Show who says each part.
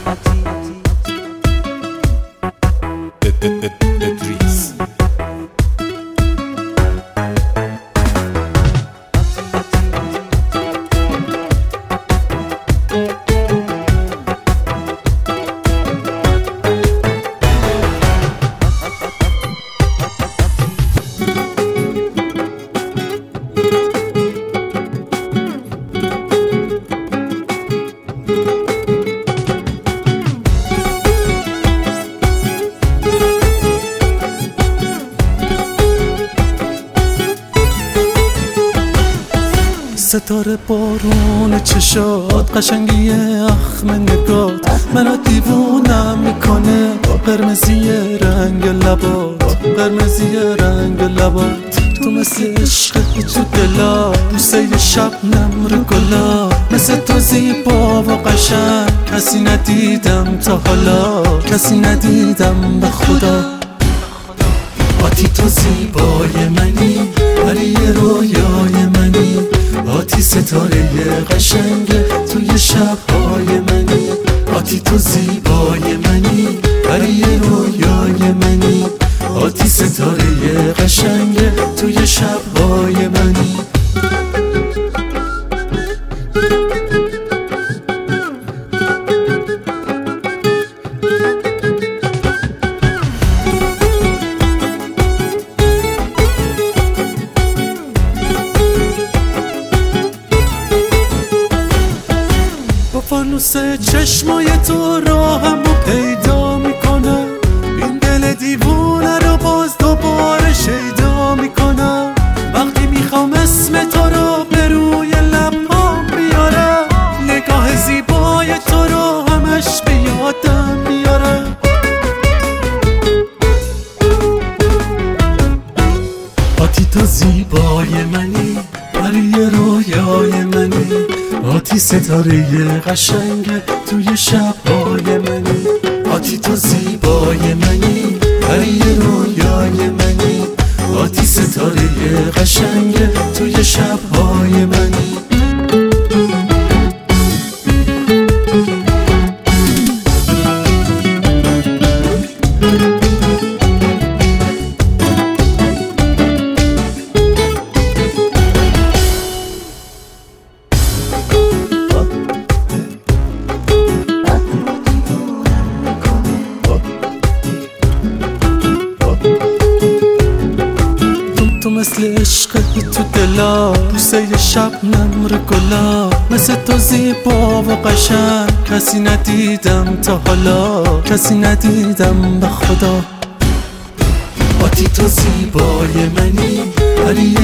Speaker 1: ادریس
Speaker 2: ستاره بارون چشات، قشنگی اخم نگات منو دیوونم میکنه. قرمزی رنگ لبات، قرمزی رنگ لبات، تو مثل عشق تو دلا، بوسه شبنم رو گلا. مثل تو زیبا و قشنگ کسی ندیدم تا حالا، کسی ندیدم به خدا. آتی تو زیبای منی، ولی رویای منی. آتی ستاره قشنگ توی شبهای منی. آتی تو زیبای منی، ولی رویای منی. آتی ستاره قشنگ توی شبهای منی. فانوس چشمای تو راهمو پیدا میکنم. این دل دیوونه رو باز دوباره شیدا میکنم. وقتی میخوام اسم تو رو به روی لبام بیارم، نگاه زیبای تو رو همش به یادم میارم. آتی تو زیبای منی، ولی رویای منی. آتی ستاره قشنگ توی شبهای منی. آتی تو زیبای منی، ولی رویای منی. آتی ستاره قشنگ توی شبهای منی. تو مثل عشق تو دلا، بوسه شبنم رو گلا. مثل تو زیبا و قشنگ کسی ندیدم تا حالا، کسی ندیدم به خدا. آتی تو زیبای منی، ولی